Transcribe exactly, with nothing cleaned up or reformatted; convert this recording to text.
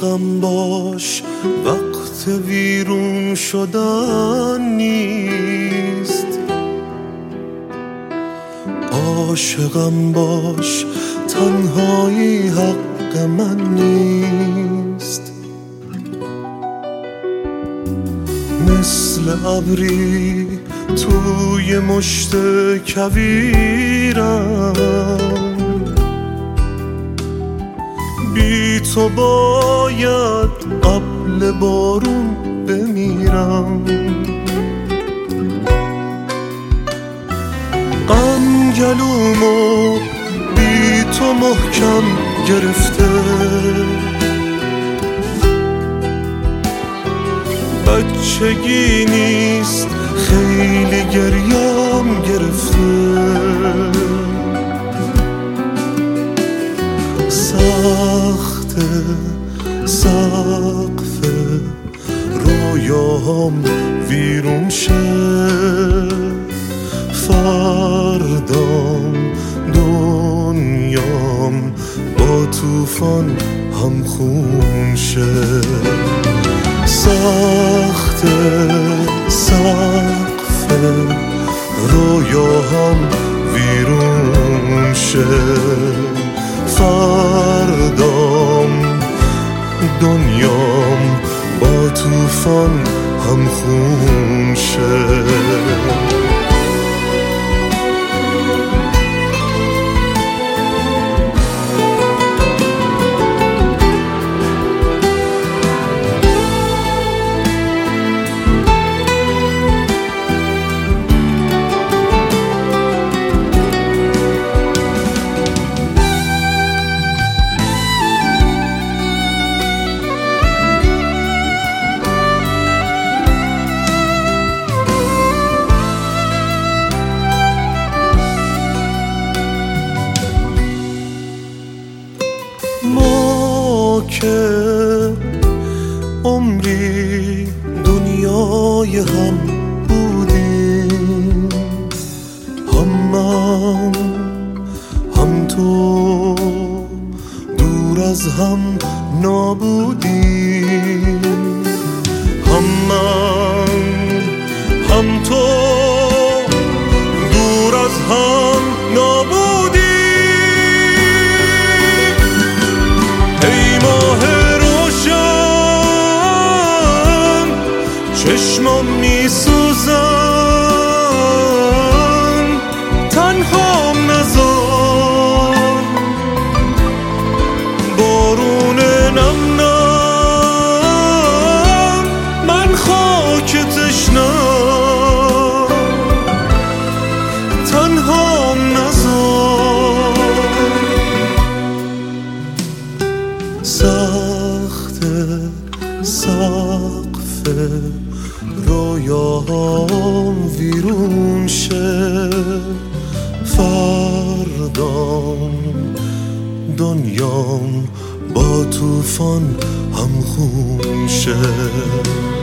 عاشقم باش وقت ویرون شدن نیست، عاشقم باش تنهایی حق من نیست. مثل ابری توی مشت کویرم، بی تو باید قبل بارون بمیرم. غم گلومو بی تو محکم گرفته، بچگی نیست خیلی گریم گرفته. سخته سقف رویاهم ویرون شه، فردام دنیام با طوفان همخون شه. سخته سقف رویاهم ویرون شه، فردام دنیام با طوفان همخون شه. ما که عمری دنیای هم بودیم، هم من هم تو دور از هم نابودیم. هم من هم تو دور از هم نابودیم. چشمم میسوزن، تنهام نذار بارون نم نم، من خاک تشنم، تنهام نذار. سخته سقف رویاهم ویرون شه، فردام دنیام با طوفان همخون شه.